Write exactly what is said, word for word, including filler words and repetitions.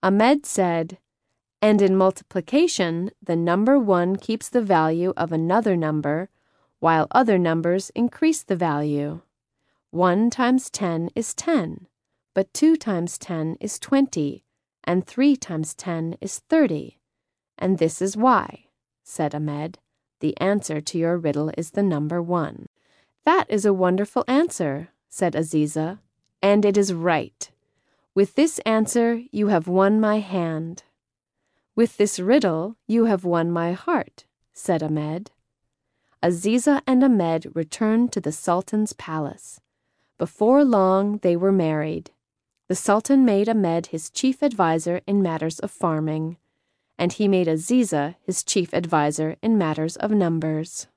Ahmed said, "And in multiplication, the number one keeps the value of another number, while other numbers increase the value. One times ten is ten, but two times ten is twenty, and three times ten is thirty. And this is why," said Ahmed, "the answer to your riddle is the number one." "That is a wonderful answer," said Aziza, "and it is right. With this answer you have won my hand." "With this riddle you have won my heart," said Ahmed. Aziza and Ahmed returned to the Sultan's palace. Before long they were married. The Sultan made Ahmed his chief advisor in matters of farming, and he made Aziza his chief advisor in matters of numbers.